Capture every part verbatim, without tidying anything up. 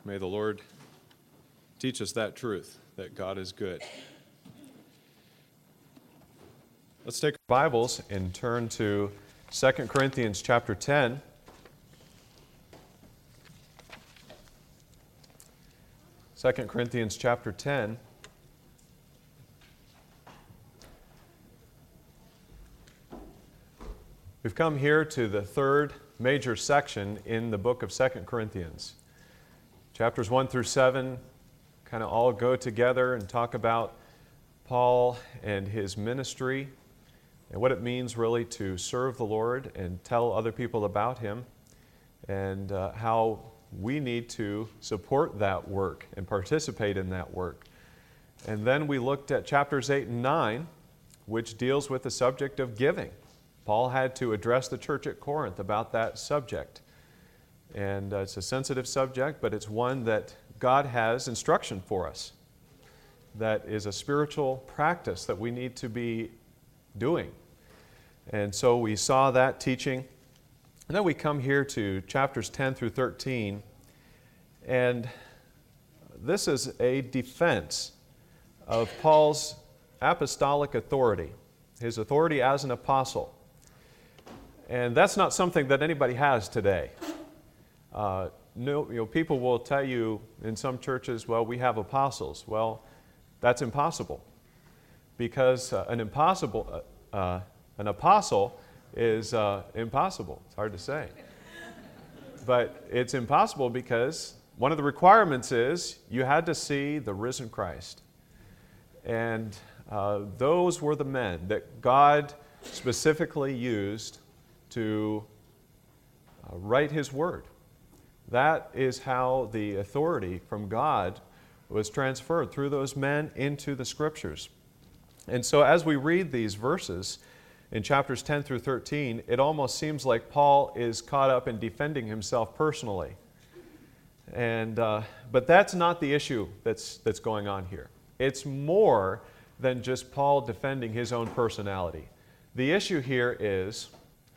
May the Lord teach us that truth, that God is good. Let's take our Bibles and turn to Second Corinthians chapter ten. Second Corinthians chapter ten. We've come here to the third major section in the book of Second Corinthians. Chapters one through seven kind of all go together and talk about Paul and his ministry and what it means really to serve the Lord and tell other people about Him, and uh, how we need to support that work and participate in that work. And then we looked at chapters eight and nine, which deals with the subject of giving. Paul had to address the church at Corinth about that subject. And uh, it's a sensitive subject, but it's one that God has instruction for us. That is a spiritual practice that we need to be doing. And so we saw that teaching. And then we come here to chapters ten through thirteen. And this is a defense of Paul's apostolic authority, his authority as an apostle. And that's not something that anybody has today. Uh, no, you know, people will tell you in some churches, well, we have apostles. Well, that's impossible, because uh, an impossible, uh, uh, an apostle is uh, impossible. It's hard to say, but it's impossible because one of the requirements is you had to see the risen Christ, and uh, those were the men that God specifically used to uh, write His Word. That is how the authority from God was transferred through those men into the Scriptures. And so as we read these verses in chapters ten through thirteen, it almost seems like Paul is caught up in defending himself personally. And, uh, but that's not the issue that's, that's going on here. It's more than just Paul defending his own personality. The issue here is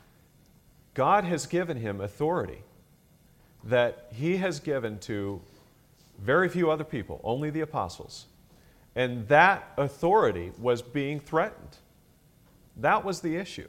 God has given him authority that He has given to very few other people, only the apostles. And that authority was being threatened. That was the issue.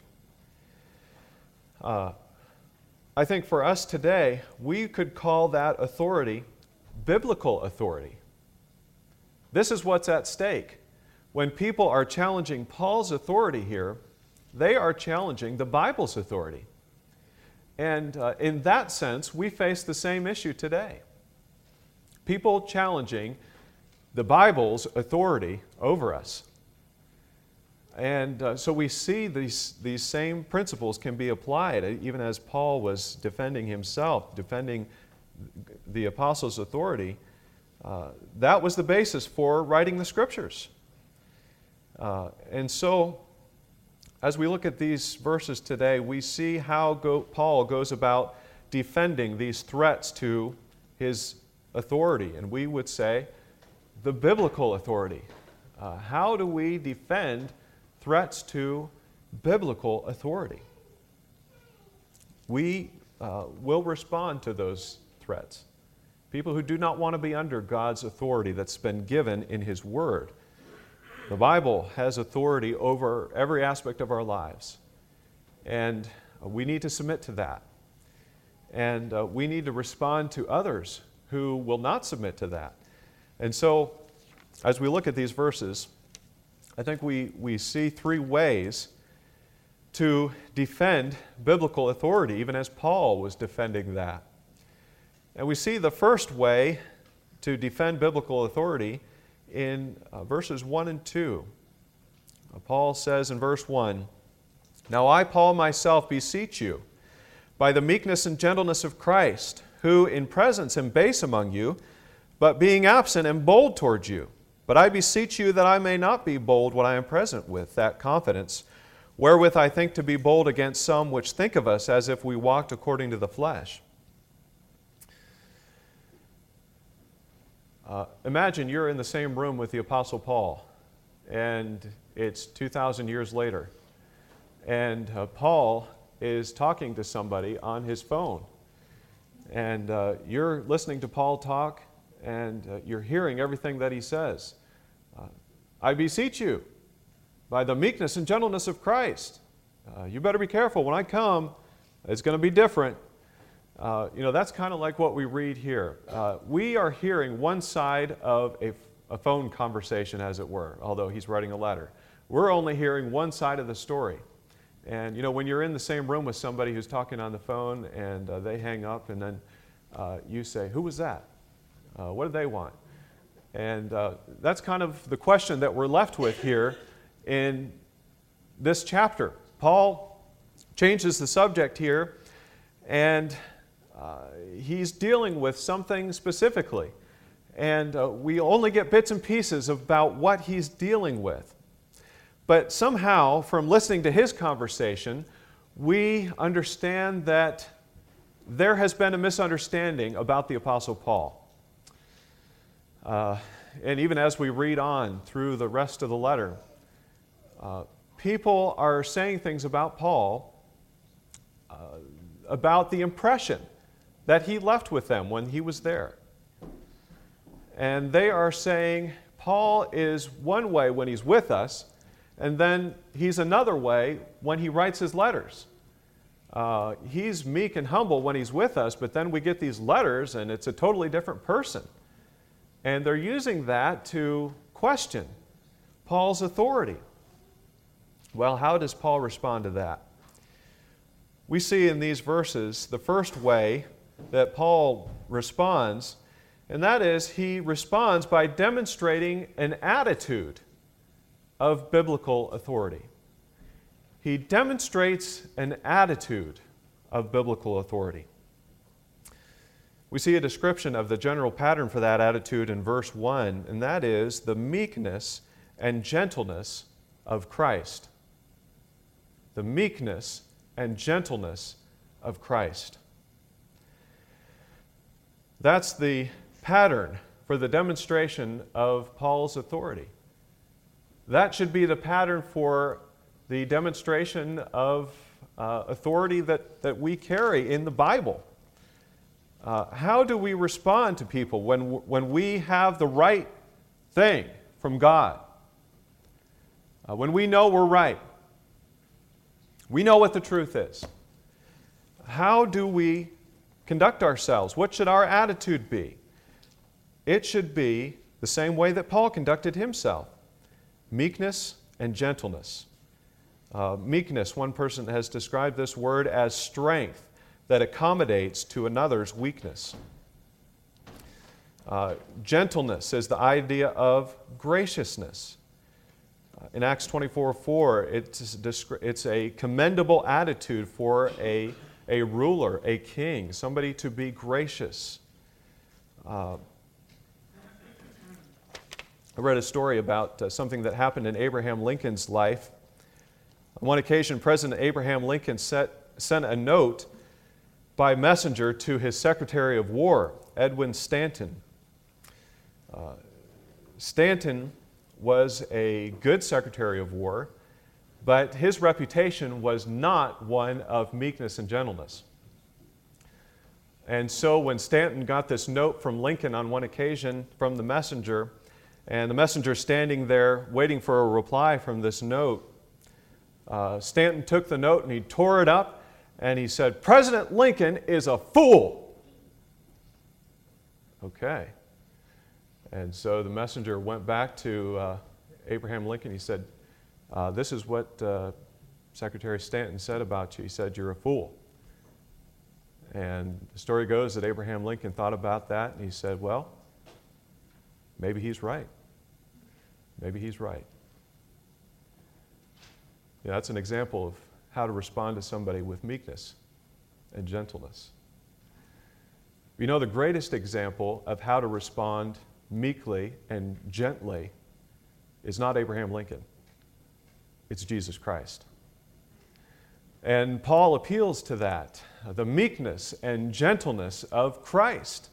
Uh, I think for us today, we could call that authority biblical authority. This is what's at stake. When people are challenging Paul's authority here, they are challenging the Bible's authority. And uh, in that sense, we face the same issue today. People challenging the Bible's authority over us. And uh, so we see these, these same principles can be applied, even as Paul was defending himself, defending the apostles' authority. Uh, that was the basis for writing the Scriptures. Uh, and so, as we look at these verses today, we see how go, Paul goes about defending these threats to his authority, and we would say the biblical authority. Uh, how do we defend threats to biblical authority? We uh, will respond to those threats. People who do not want to be under God's authority that's been given in His Word. The Bible has authority over every aspect of our lives, and we need to submit to that. And uh, we need to respond to others who will not submit to that. And so, as we look at these verses, I think we, we see three ways to defend biblical authority, even as Paul was defending that. And we see the first way to defend biblical authority in uh, verses one and two. Uh, Paul says in verse one, "Now I, Paul, myself beseech you, by the meekness and gentleness of Christ, who in presence am base among you, but being absent am bold towards you. But I beseech you that I may not be bold when I am present with that confidence, wherewith I think to be bold against some which think of us as if we walked according to the flesh." Uh, imagine you're in the same room with the Apostle Paul, and it's two thousand years later, and uh, Paul is talking to somebody on his phone, and uh, you're listening to Paul talk, and uh, you're hearing everything that he says. Uh, I beseech you, by the meekness and gentleness of Christ, uh, you better be careful. When I come, it's going to be different. Uh, you know, that's kind of like what we read here. Uh, we are hearing one side of a, a phone conversation, as it were, although he's writing a letter. We're only hearing one side of the story. And, you know, when you're in the same room with somebody who's talking on the phone and uh, they hang up and then uh, you say, who was that? Uh, what did they want? And uh, that's kind of the question that we're left with here in this chapter. Paul changes the subject here, and uh, he's dealing with something specifically. And uh, we only get bits and pieces about what he's dealing with. But somehow, from listening to his conversation, we understand that there has been a misunderstanding about the Apostle Paul. Uh, and even as we read on through the rest of the letter, uh, people are saying things about Paul, uh, about the impression that he left with them when he was there. And they are saying Paul is one way when he's with us, and then he's another way when he writes his letters. Uh, he's meek and humble when he's with us, but then we get these letters and it's a totally different person. And they're using that to question Paul's authority. Well, how does Paul respond to that? We see in these verses the first way that Paul responds, and that is he responds by demonstrating an attitude of biblical authority. He demonstrates an attitude of biblical authority. We see a description of the general pattern for that attitude in verse one, and that is the meekness and gentleness of Christ. The meekness and gentleness of Christ. That's the pattern for the demonstration of Paul's authority. That should be the pattern for the demonstration of uh, authority that, that we carry in the Bible. Uh, how do we respond to people when, when we have the right thing from God? Uh, when we know we're right. We know what the truth is. How do we conduct ourselves? What should our attitude be? It should be the same way that Paul conducted himself. Meekness and gentleness. Uh, meekness, one person has described this word as strength that accommodates to another's weakness. Uh, gentleness is the idea of graciousness. Uh, in Acts twenty-four four, it's, it's a commendable attitude for a, a ruler, a king, somebody to be gracious. Uh, I read a story about uh, something that happened in Abraham Lincoln's life. On one occasion, President Abraham Lincoln set, sent a note by messenger to his Secretary of War, Edwin Stanton. Uh, Stanton was a good Secretary of War, but his reputation was not one of meekness and gentleness. And so when Stanton got this note from Lincoln on one occasion from the messenger, and the messenger standing there waiting for a reply from this note, uh, Stanton took the note and he tore it up and he said, "President Lincoln is a fool." Okay. And so the messenger went back to uh, Abraham Lincoln. He said, uh, this is what uh, Secretary Stanton said about you. He said, "You're a fool." And the story goes that Abraham Lincoln thought about that and he said, well, maybe he's right. Maybe he's right. Yeah, that's an example of how to respond to somebody with meekness and gentleness. You know, the greatest example of how to respond meekly and gently is not Abraham Lincoln. It's Jesus Christ. And Paul appeals to that, the meekness and gentleness of Christ.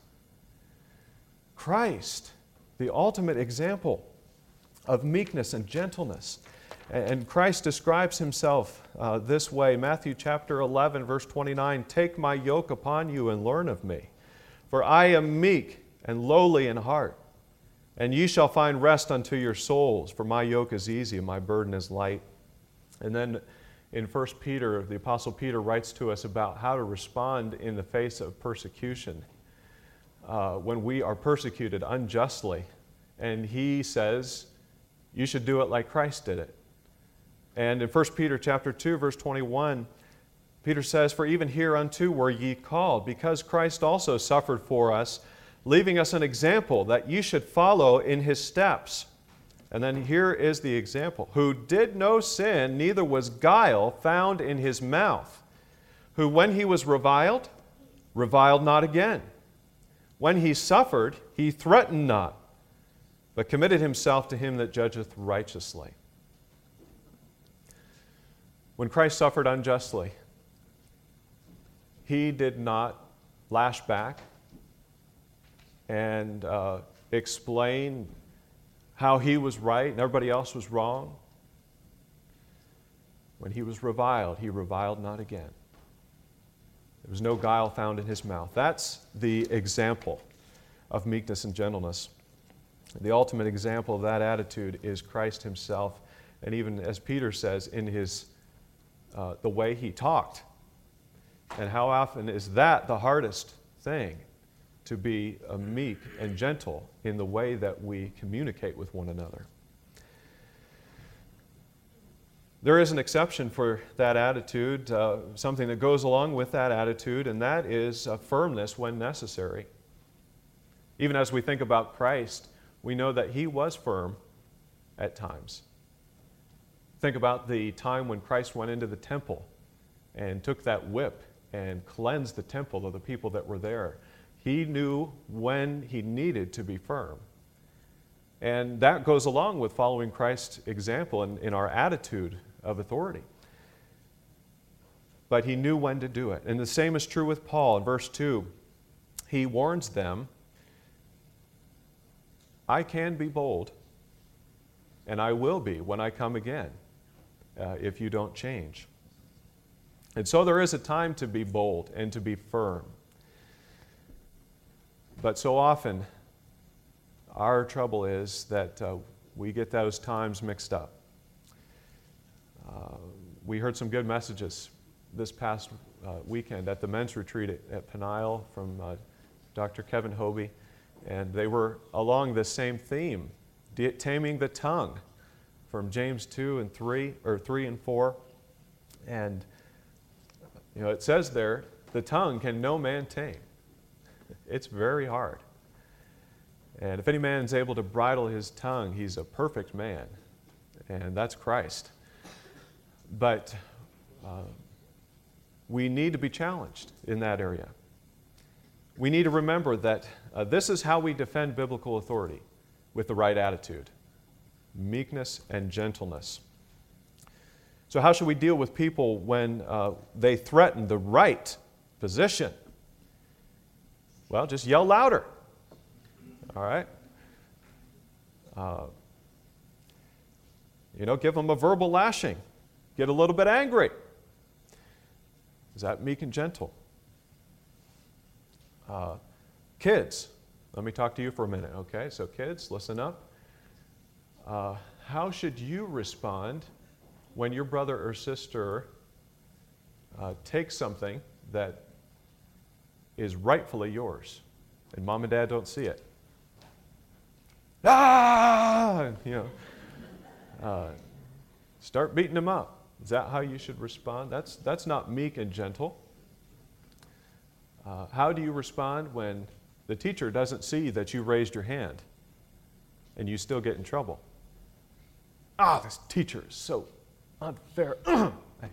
Christ, the ultimate example of meekness and gentleness. And Christ describes himself uh, this way. Matthew chapter eleven, verse twenty-nine, "Take my yoke upon you and learn of me, for I am meek and lowly in heart, and ye shall find rest unto your souls, for my yoke is easy and my burden is light. And then in First Peter, the Apostle Peter writes to us about how to respond in the face of persecution uh, when we are persecuted unjustly. And he says, you should do it like Christ did it. And in First Peter chapter two, verse twenty-one, Peter says, for even hereunto were ye called, because Christ also suffered for us, leaving us an example that ye should follow in his steps. And then here is the example. Who did no sin, neither was guile found in his mouth. Who when he was reviled, reviled not again. When he suffered, he threatened not, but committed himself to him that judgeth righteously. When Christ suffered unjustly, he did not lash back and uh, explain how he was right and everybody else was wrong. When he was reviled, he reviled not again. There was no guile found in his mouth. That's the example of meekness and gentleness. The ultimate example of that attitude is Christ himself, and even as Peter says, in his uh, the way he talked. And how often is that the hardest thing? To be uh, meek and gentle in the way that we communicate with one another. There is an exception for that attitude, uh, something that goes along with that attitude, and that is uh, firmness when necessary. Even as we think about Christ, we know that he was firm at times. Think about the time when Christ went into the temple and took that whip and cleansed the temple of the people that were there. He knew when he needed to be firm. And that goes along with following Christ's example in, in our attitude of authority. But he knew when to do it. And the same is true with Paul. In verse two, he warns them, I can be bold, and I will be when I come again, uh, if you don't change. And so there is a time to be bold and to be firm. But so often, our trouble is that uh, we get those times mixed up. Uh, we heard some good messages this past uh, weekend at the men's retreat at, at Peniel from uh, Doctor Kevin Hobie, and they were along the same theme, taming the tongue, from James two and three, or three and four. And you know, it says there, the tongue can no man tame. It's very hard. And if any man is able to bridle his tongue, he's a perfect man. And that's Christ. But uh, we need to be challenged in that area. We need to remember that uh, this is how we defend biblical authority, with the right attitude. Meekness and gentleness. So how should we deal with people when uh, they threaten the right position? Well, just yell louder. All right? Uh, you know, give them a verbal lashing. Get a little bit angry. Is that meek and gentle? Uh, kids, let me talk to you for a minute, okay? So kids, listen up. Uh, how should you respond when your brother or sister uh, takes something that is rightfully yours, and mom and dad don't see it? Ah! You know, uh, start beating them up. Is that how you should respond? That's, that's not meek and gentle. Uh, how do you respond when the teacher doesn't see that you raised your hand and you still get in trouble? Ah, this teacher is so unfair. Well,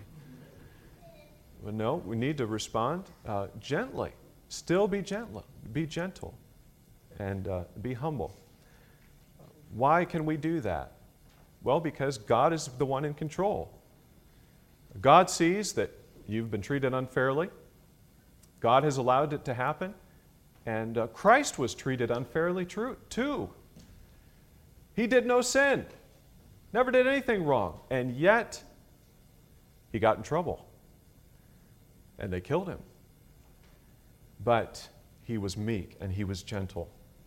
no, we need to respond uh, gently. Still be gentle, be gentle, and uh, be humble. Why can we do that? Well, because God is the one in control. God sees that you've been treated unfairly. God has allowed it to happen. And uh, Christ was treated unfairly true, too. He did no sin. Never did anything wrong. And yet, he got in trouble. And they killed him. But he was meek and he was gentle.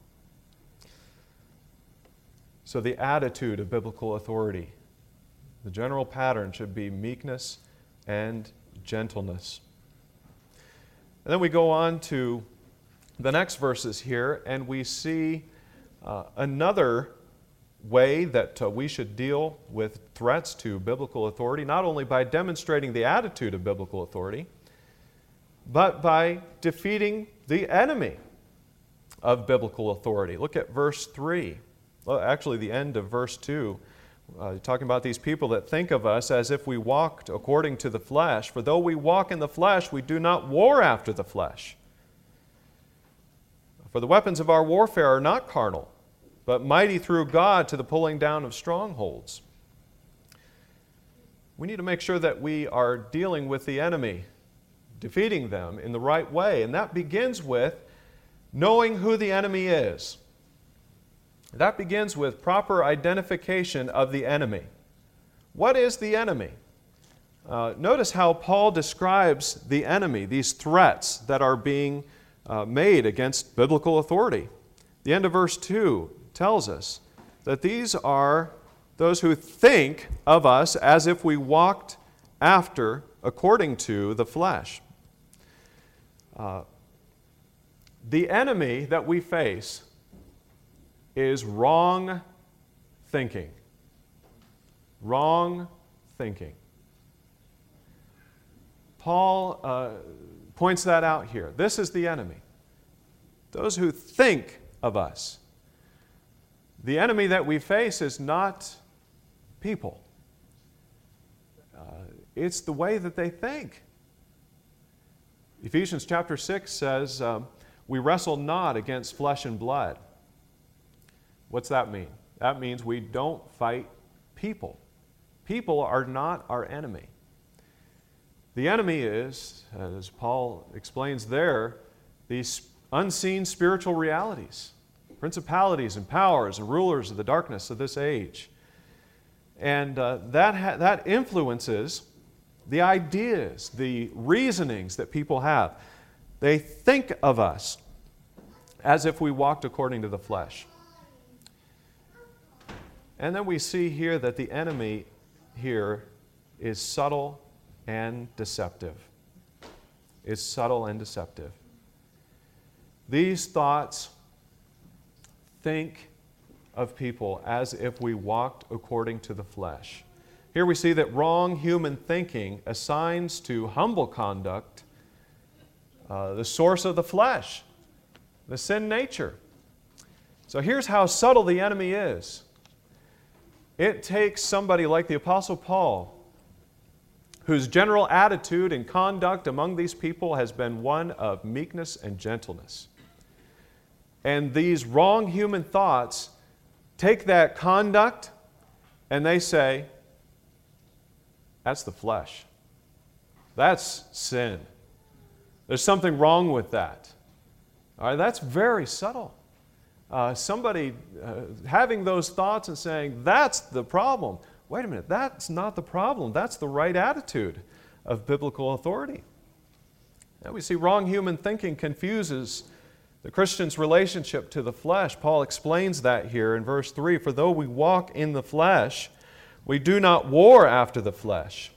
So the attitude of biblical authority, the general pattern should be meekness and gentleness. And then we go on to the next verses here, and we see uh, another way that uh, we should deal with threats to biblical authority, not only by demonstrating the attitude of biblical authority, but by defeating the enemy of biblical authority. Look at verse three. Well, actually, the end of verse two. Uh, talking about these people that think of us as if we walked according to the flesh. For though we walk in the flesh, we do not war after the flesh. For the weapons of our warfare are not carnal, but mighty through God to the pulling down of strongholds. We need to make sure that we are dealing with the enemy, defeating them in the right way. And that begins with knowing who the enemy is. That begins with proper identification of the enemy. What is the enemy? Uh, notice how Paul describes the enemy, these threats that are being uh, made against biblical authority. The end of verse two tells us that these are those who think of us as if we walked after according to the flesh. Uh, the enemy that we face is wrong thinking. Wrong thinking. Paul uh, points that out here. This is the enemy. Those who think of us. The enemy that we face is not people. Uh, it's the way that they think. Ephesians chapter six says, um, we wrestle not against flesh and blood. What's that mean? That means we don't fight people. People are not our enemy. The enemy is, as Paul explains there, these unseen spiritual realities, principalities and powers and rulers of the darkness of this age. And uh, that, ha- that influences the ideas, the reasonings that people have. They think of us as if we walked according to the flesh. And then we see here that the enemy here is subtle and deceptive. Is subtle and deceptive. These thoughts think of people as if we walked according to the flesh. Here we see that wrong human thinking assigns to humble conduct uh, the source of the flesh, the sin nature. So here's how subtle the enemy is. It takes somebody like the Apostle Paul, whose general attitude and conduct among these people has been one of meekness and gentleness. And these wrong human thoughts take that conduct and they say, that's the flesh. That's sin. There's something wrong with that. All right, that's very subtle. Uh, somebody uh, having those thoughts and saying, that's the problem. Wait a minute, that's not the problem. That's the right attitude of biblical authority. Now we see wrong human thinking confuses the Christian's relationship to the flesh. Paul explains that here in verse three. For though we walk in the flesh, we do not war after the flesh.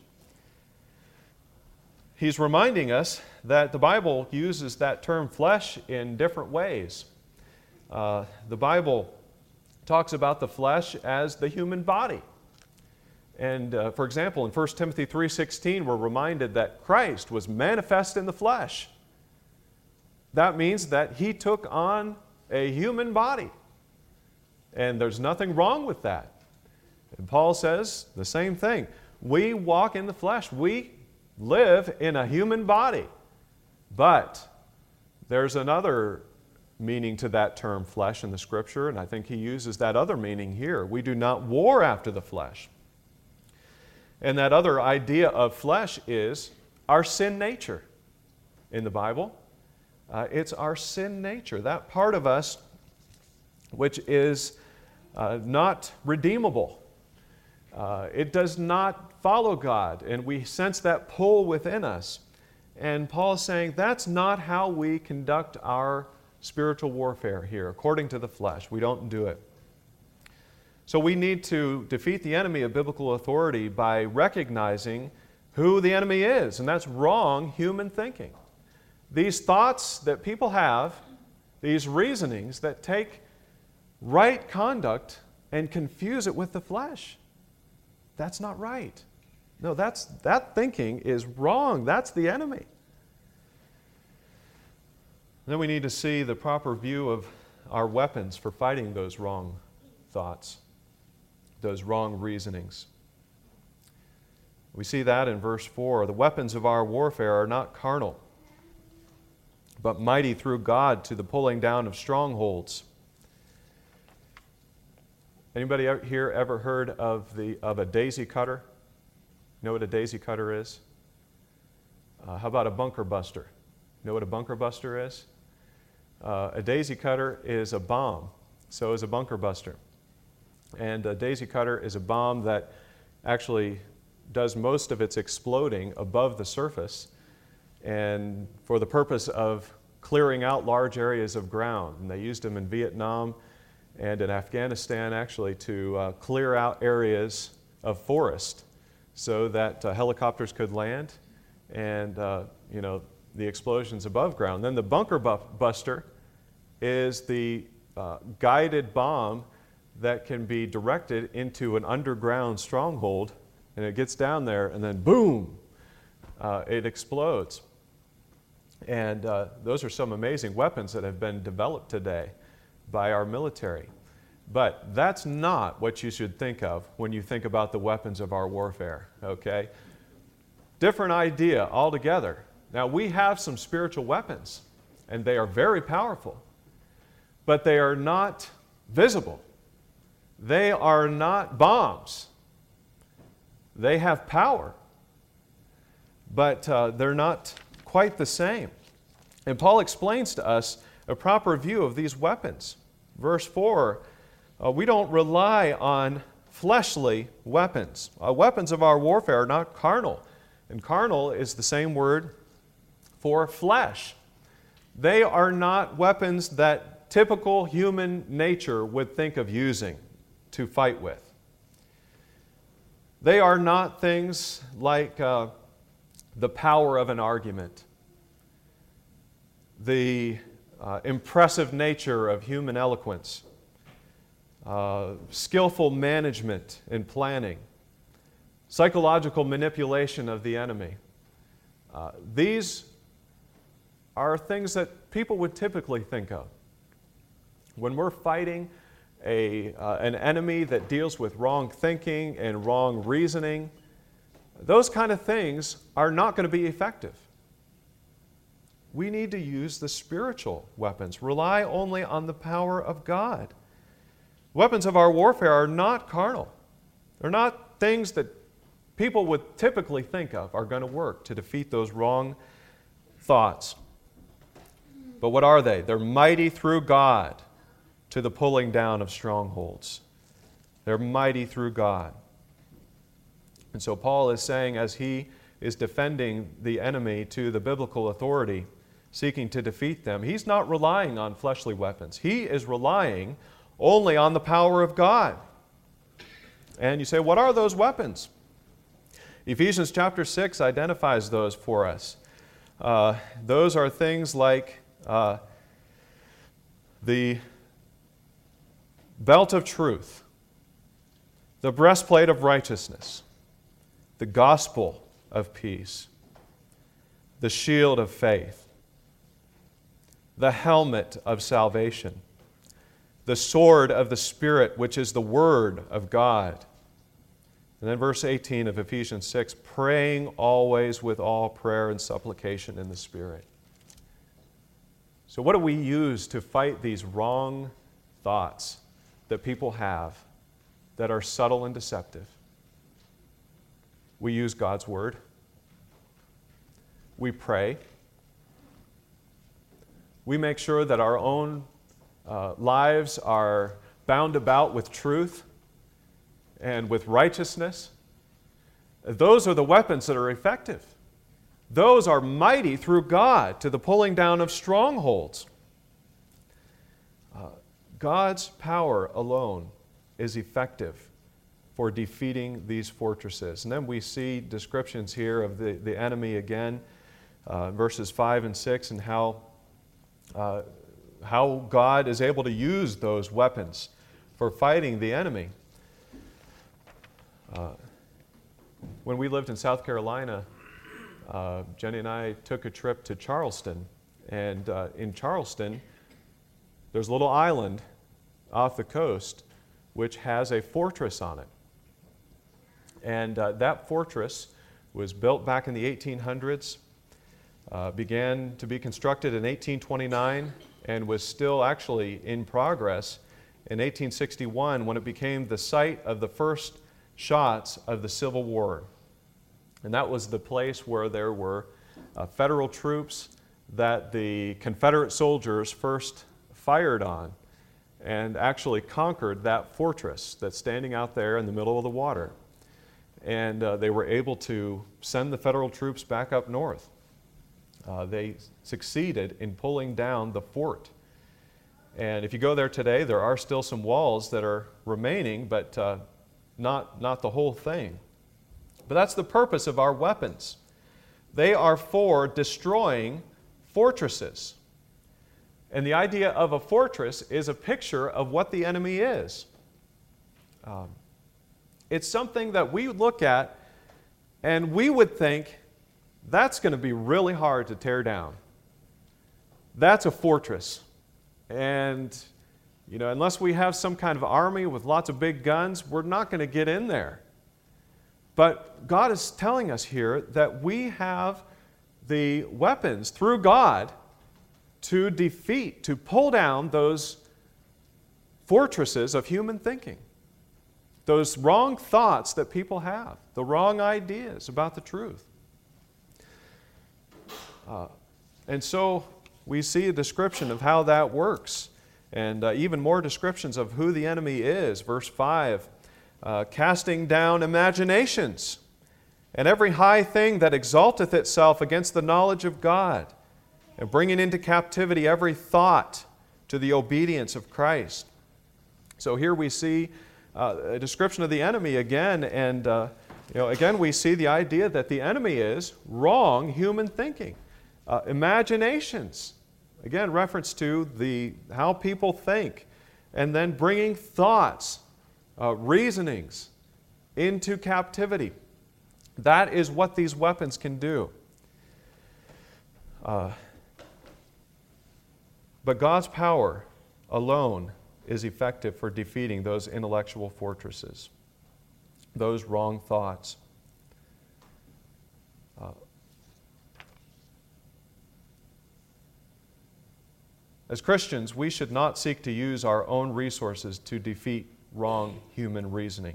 He's reminding us that the Bible uses that term flesh in different ways. Uh, the Bible talks about the flesh as the human body. And uh, for example, in First Timothy three sixteen, we're reminded that Christ was manifest in the flesh. That means that He took on a human body. And there's nothing wrong with that. And Paul says the same thing. We walk in the flesh. We live in a human body. But there's another meaning to that term flesh in the Scripture, and I think he uses that other meaning here. We do not war after the flesh. And that other idea of flesh is our sin nature in the Bible. Uh, it's our sin nature, that part of us which is uh, not redeemable. Uh, it does not follow God, and we sense that pull within us. And Paul is saying that's not how we conduct our spiritual warfare here, according to the flesh. We don't do it. So we need to defeat the enemy of biblical authority by recognizing who the enemy is, and that's wrong human thinking. These thoughts that people have, these reasonings that take right conduct and confuse it with the flesh. That's not right. No, that's, that thinking is wrong. That's the enemy. Then we need to see the proper view of our weapons for fighting those wrong thoughts, those wrong reasonings. We see that in verse four. The weapons of our warfare are not carnal, but mighty through God to the pulling down of strongholds. Anybody here ever heard of, the, of a daisy cutter? You know what a daisy cutter is? Uh, how about a bunker buster? You know what a bunker buster is? Uh, a daisy cutter is a bomb. So is a bunker buster. And a daisy cutter is a bomb that actually does most of its exploding above the surface and for the purpose of clearing out large areas of ground. And they used them in Vietnam and in Afghanistan actually to uh, clear out areas of forest so that uh, helicopters could land and uh, you know, the explosions above ground. Then the bunker bu- buster is the uh, guided bomb that can be directed into an underground stronghold, and it gets down there and then boom, uh, it explodes. And uh, those are some amazing weapons that have been developed today by our military. But that's not what you should think of when you think about the weapons of our warfare, okay? Different idea altogether. Now, we have some spiritual weapons, and they are very powerful, but they are not visible. They are not bombs. They have power, but uh, they're not quite the same. And Paul explains to us a proper view of these weapons. Verse four, uh, we don't rely on fleshly weapons. Uh, weapons of our warfare are not carnal. And carnal is the same word for flesh. They are not weapons that typical human nature would think of using to fight with. They are not things like uh, the power of an argument, the uh, impressive nature of human eloquence, uh, skillful management and planning, psychological manipulation of the enemy. Uh, these are things that people would typically think of. When we're fighting a, uh, an enemy that deals with wrong thinking and wrong reasoning, those kind of things are not going to be effective. We need to use the spiritual weapons. Rely only on the power of God. Weapons of our warfare are not carnal. They're not things that people would typically think of are going to work to defeat those wrong thoughts. But what are they? They're mighty through God to the pulling down of strongholds. They're mighty through God. And so Paul is saying, as he is defending the enemy to the biblical authority, seeking to defeat them, he's not relying on fleshly weapons. He is relying only on the power of God. And you say, what are those weapons? Ephesians chapter six identifies those for us. Uh, those are things like uh, the belt of truth, the breastplate of righteousness, the gospel of peace, the shield of faith, the helmet of salvation, the sword of the Spirit, which is the Word of God. And then verse eighteen of Ephesians six, praying always with all prayer and supplication in the Spirit. So what do we use to fight these wrong thoughts that people have that are subtle and deceptive? We use God's Word. We pray. We make sure that our own uh, lives are bound about with truth and with righteousness. Those are the weapons that are effective. Those are mighty through God to the pulling down of strongholds. Uh, God's power alone is effective for defeating these fortresses. And then we see descriptions here of the, the enemy again, uh, verses five and six, and how, uh, how God is able to use those weapons for fighting the enemy. Uh, when we lived in South Carolina, uh, Jenny and I took a trip to Charleston. And uh, in Charleston, there's a little island off the coast which has a fortress on it. And uh, that fortress was built back in the eighteen hundreds, uh, began to be constructed in eighteen twenty-nine, and was still actually in progress in eighteen sixty-one when it became the site of the first shots of the Civil War. And that was the place where there were uh, federal troops that the Confederate soldiers first fired on and actually conquered that fortress that's standing out there in the middle of the water. And uh, they were able to send the federal troops back up north. Uh, they succeeded in pulling down the fort. And if you go there today, there are still some walls that are remaining, but uh, not, not the whole thing. But that's the purpose of our weapons. They are for destroying fortresses. And the idea of a fortress is a picture of what the enemy is. Um, it's something that we look at and we would think that's going to be really hard to tear down. That's a fortress. And, you know, unless we have some kind of army with lots of big guns, we're not going to get in there. But God is telling us here that we have the weapons through God to defeat, to pull down those fortresses of human thinking, those wrong thoughts that people have, the wrong ideas about the truth. Uh, and so we see a description of how that works, and uh, even more descriptions of who the enemy is. Verse five, uh, casting down imaginations, and every high thing that exalteth itself against the knowledge of God, and bringing into captivity every thought to the obedience of Christ. So here we see uh, a description of the enemy again, and uh, you know, again we see the idea that the enemy is wrong human thinking, uh, imaginations. Again, reference to the how people think, and then bringing thoughts, uh, reasonings into captivity. That is what these weapons can do. Uh, but God's power alone is effective for defeating those intellectual fortresses, those wrong thoughts. Uh, as Christians, we should not seek to use our own resources to defeat wrong human reasoning.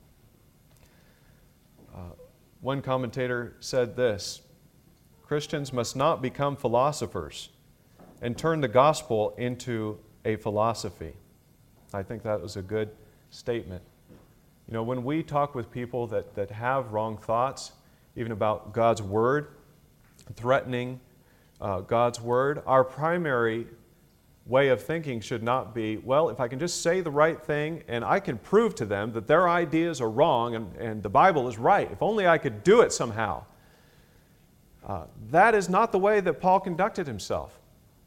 Uh, one commentator said this: Christians must not become philosophers and turn the gospel into a philosophy. I think that was a good statement. You know, when we talk with people that, that have wrong thoughts, even about God's Word, threatening uh, God's Word, our primary way of thinking should not be, well, if I can just say the right thing and I can prove to them that their ideas are wrong and, and the Bible is right, if only I could do it somehow. Uh, that is not the way that Paul conducted himself.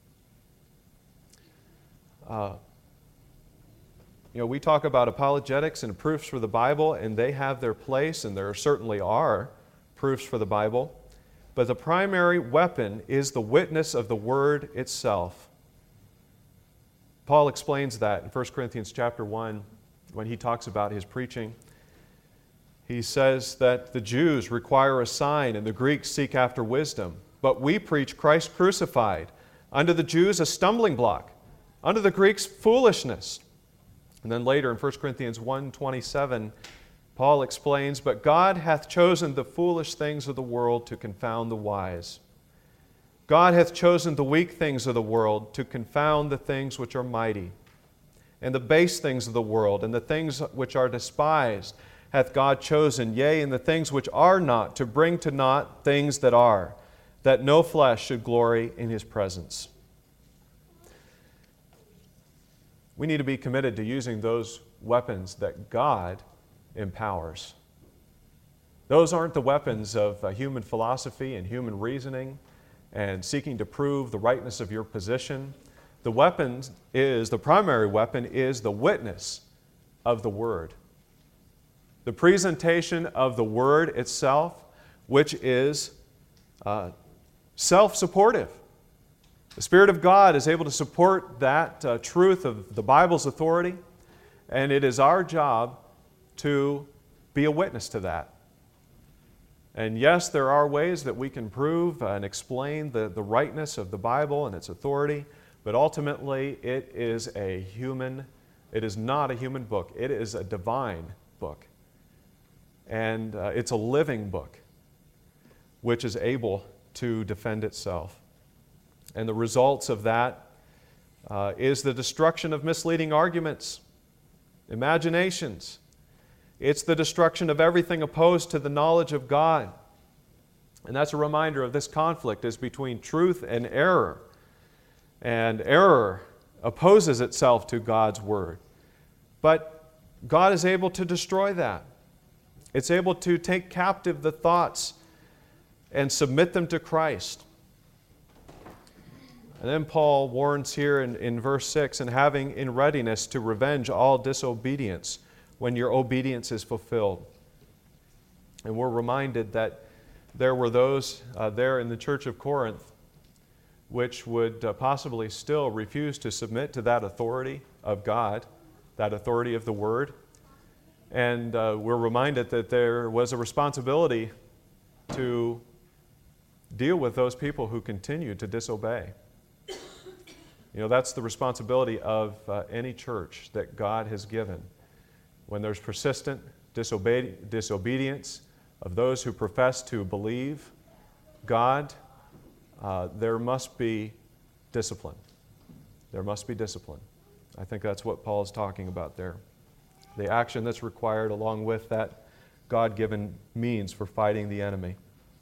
Uh, you know, we talk about apologetics and proofs for the Bible, and they have their place, and there certainly are proofs for the Bible. But the primary weapon is the witness of the Word itself. Paul explains that in First Corinthians chapter one when he talks about his preaching. He says that the Jews require a sign and the Greeks seek after wisdom. But we preach Christ crucified, unto the Jews a stumbling block, unto the Greeks foolishness. And then later in First Corinthians one twenty-seven, Paul explains, but God hath chosen the foolish things of the world to confound the wise. God hath chosen the weak things of the world to confound the things which are mighty. And the base things of the world, and the things which are despised, hath God chosen, yea, and the things which are not, to bring to naught things that are, that no flesh should glory in His presence. we need to be committed to using those weapons that God empowers. Those aren't the weapons of uh, human philosophy and human reasoning and seeking to prove the rightness of your position. The weapon is, the primary weapon is the witness of the Word. The presentation of the Word itself, which is uh, self-supportive. The Spirit of God is able to support that uh, truth of the Bible's authority, and it is our job to be a witness to that. And yes, there are ways that we can prove and explain the, the rightness of the Bible and its authority, but ultimately it is a human, it is not a human book. It is a divine book. And uh, it's a living book which is able to defend itself. And the results of that uh, is the destruction of misleading arguments, imaginations. It's the destruction of everything opposed to the knowledge of God. And that's a reminder of this conflict is between truth and error. And error opposes itself to God's Word. But God is able to destroy that. It's able to take captive the thoughts and submit them to Christ. And then Paul warns here in, in verse six, and having in readiness to revenge all disobedience when your obedience is fulfilled. And we're reminded that there were those uh, there in the church of Corinth which would uh, possibly still refuse to submit to that authority of God, that authority of the Word. And uh, we're reminded that there was a responsibility to deal with those people who continue to disobey. You know, that's the responsibility of uh, any church that God has given. When there's persistent disobe- disobedience of those who profess to believe God, uh, there must be discipline. There must be discipline. I think that's what Paul is talking about there. The action that's required along with that God-given means for fighting the enemy.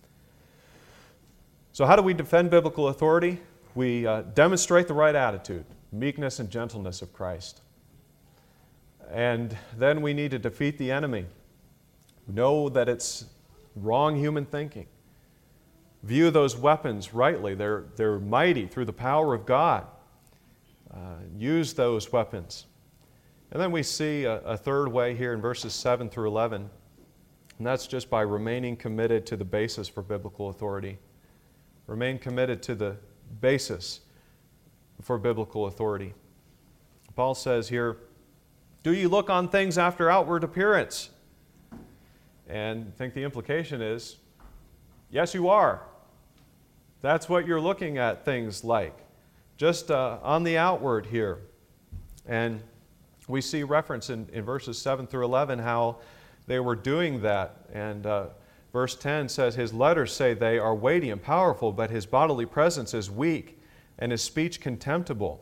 So how do we defend biblical authority? We uh, demonstrate the right attitude, meekness and gentleness of Christ. And then we need to defeat the enemy. Know that it's wrong human thinking. View those weapons rightly. They're, they're mighty through the power of God. Uh, use those weapons. And then we see a, a third way here in verses seven through eleven, and that's just by remaining committed to the basis for biblical authority. Remain committed to the basis for biblical authority. Paul says here, do you look on things after outward appearance? And I think the implication is, yes, you are. That's what you're looking at things like, just uh, on the outward here. And we see reference in, in verses seven through eleven how they were doing that. And uh, verse ten says, his letters say they are weighty and powerful, but his bodily presence is weak and his speech contemptible.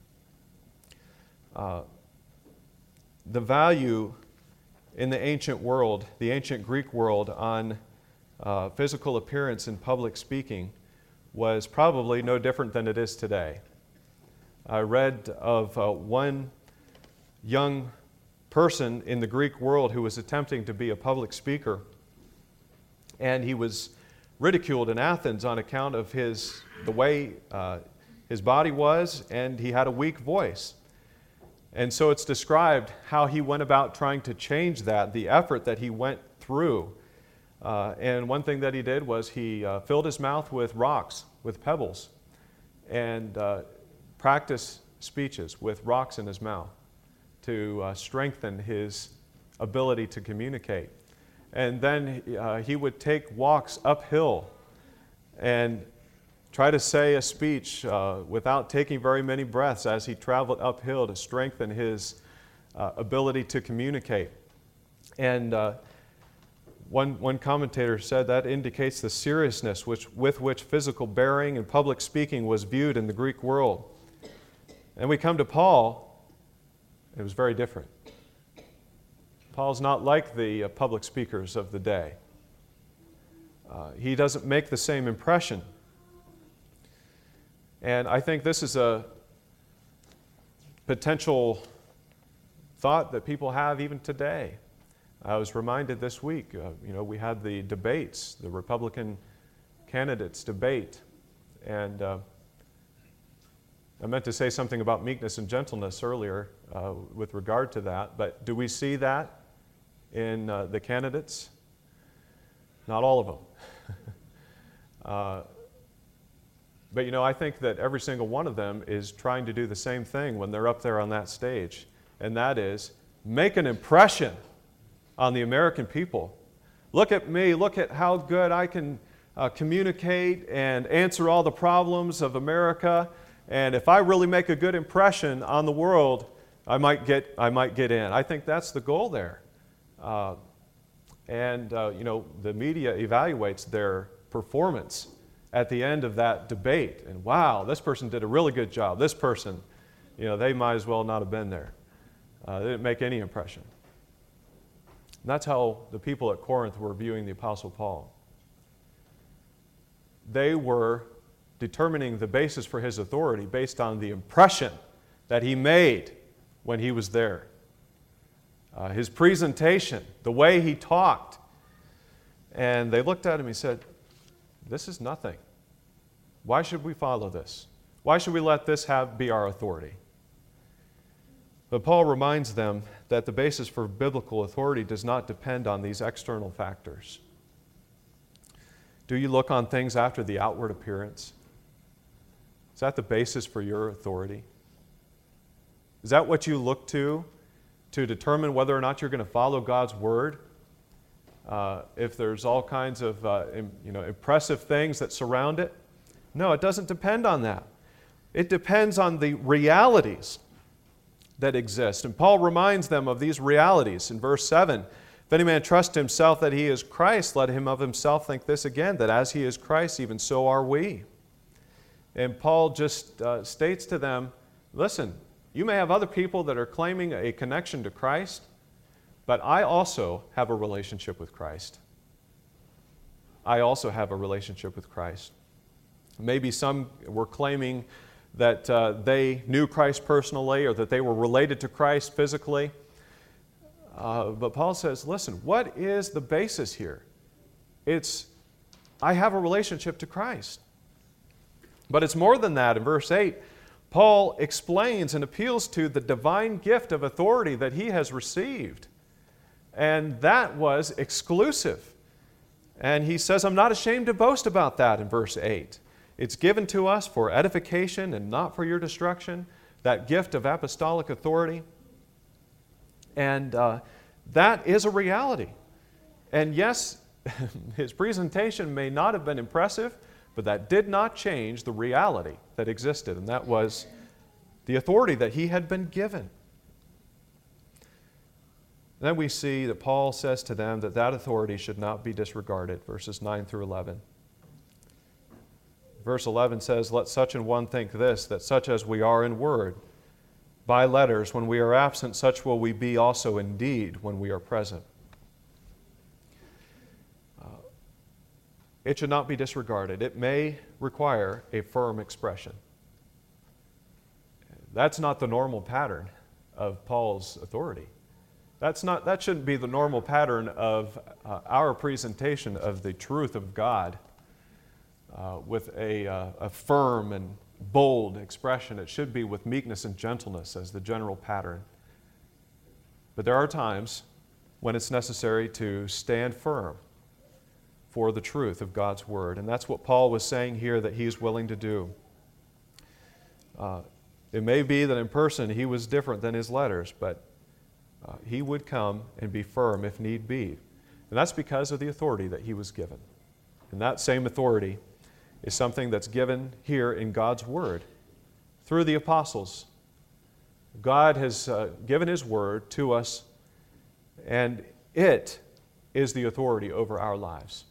Uh, the value in the ancient world, the ancient Greek world, on uh, physical appearance in public speaking was probably no different than it is today. I read of uh, one young person in the Greek world who was attempting to be a public speaker, and he was ridiculed in Athens on account of his the way uh, his body was, and he had a weak voice. And so it's described how he went about trying to change that, the effort that he went through. Uh, and one thing that he did was he uh, filled his mouth with rocks, with pebbles, and uh, practiced speeches with rocks in his mouth to uh, strengthen his ability to communicate. And then uh, he would take walks uphill and try to say a speech uh, without taking very many breaths as he traveled uphill to strengthen his uh, ability to communicate. And uh, one, one commentator said that indicates the seriousness which, with which physical bearing and public speaking was viewed in the Greek world. And we come to Paul, it was very different. Paul's not like the uh, public speakers of the day. Uh, he doesn't make the same impression. And I think this is a potential thought that people have even today. I was reminded this week, uh, you know, we had the debates, the Republican candidates debate, and uh, I meant to say something about meekness and gentleness earlier uh, with regard to that, but do we see that in uh, the candidates? Not all of them. uh, but you know, I think that every single one of them is trying to do the same thing when they're up there on that stage, and that is make an impression on the American people. Look at me, look at how good I can uh, communicate and answer all the problems of America. And if I really make a good impression on the world, I might get, I might get in. I think that's the goal there. Uh, and, uh, you know, the media evaluates their performance at the end of that debate. And wow, this person did a really good job. This person, you know, they might as well not have been there. Uh, they didn't make any impression. And that's how the people at Corinth were viewing the Apostle Paul. They were determining the basis for his authority based on the impression that he made when he was there. Uh, his presentation, the way he talked. And they looked at him and said, this is nothing. Why should we follow this? Why should we let this have, be our authority? But Paul reminds them that the basis for biblical authority does not depend on these external factors. Do you look on things after the outward appearance? Is that the basis for your authority? Is that what you look to to determine whether or not you're going to follow God's word? Uh, if there's all kinds of uh, im, you know, impressive things that surround it? No, it doesn't depend on that. It depends on the realities that exist. And Paul reminds them of these realities in verse seven. If any man trust himself that he is Christ, let him of himself think this again, that as he is Christ, even so are we. And Paul just uh, states to them, listen, you may have other people that are claiming a connection to Christ, but I also have a relationship with Christ. I also have a relationship with Christ. Maybe some were claiming that uh, they knew Christ personally or that they were related to Christ physically. Uh, but Paul says, listen, what is the basis here? It's, I have a relationship to Christ. But it's more than that. In verse eight, Paul explains and appeals to the divine gift of authority that he has received. And that was exclusive. And he says, I'm not ashamed to boast about that in verse eight. It's given to us for edification and not for your destruction, that gift of apostolic authority. And uh, that is a reality. And yes, his presentation may not have been impressive, but that did not change the reality that existed, and that was the authority that he had been given. Then we see that Paul says to them that that authority should not be disregarded, verses nine through eleven. Verse eleven says, let such an one think this, that such as we are in word, by letters, when we are absent, such will we be also in deed when we are present. Uh, it should not be disregarded. It may require a firm expression. That's not the normal pattern of Paul's authority. That's not, that shouldn't be the normal pattern of uh, our presentation of the truth of God. Uh, with a, uh, a firm and bold expression. It should be with meekness and gentleness as the general pattern. But there are times when it's necessary to stand firm for the truth of God's Word. And that's what Paul was saying here that he's willing to do. Uh, it may be that in person he was different than his letters, but uh, he would come and be firm if need be. And that's because of the authority that he was given. And that same authority is something that's given here in God's Word through the apostles. God has uh, given His Word to us, and it is the authority over our lives.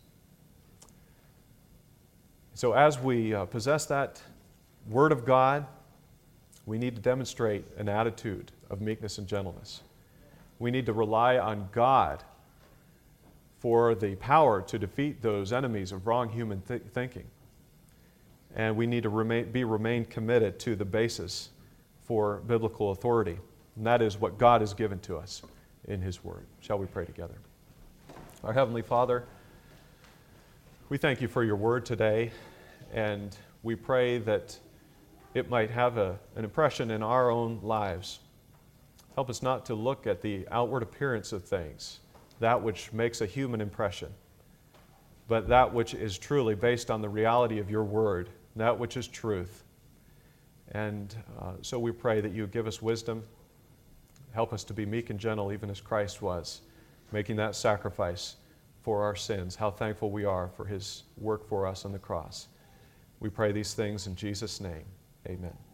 So as we uh, possess that Word of God, we need to demonstrate an attitude of meekness and gentleness. We need to rely on God for the power to defeat those enemies of wrong human th- thinking. And we need to remain, be remain committed to the basis for biblical authority. And that is what God has given to us in His Word. Shall we pray together? Our Heavenly Father, we thank You for Your Word today, and we pray that it might have a, an impression in our own lives. Help us not to look at the outward appearance of things, that which makes a human impression, but that which is truly based on the reality of Your Word, that which is truth. And uh, so we pray that You give us wisdom, help us to be meek and gentle even as Christ was, making that sacrifice for our sins. How thankful we are for His work for us on the cross. We pray these things in Jesus' name. Amen.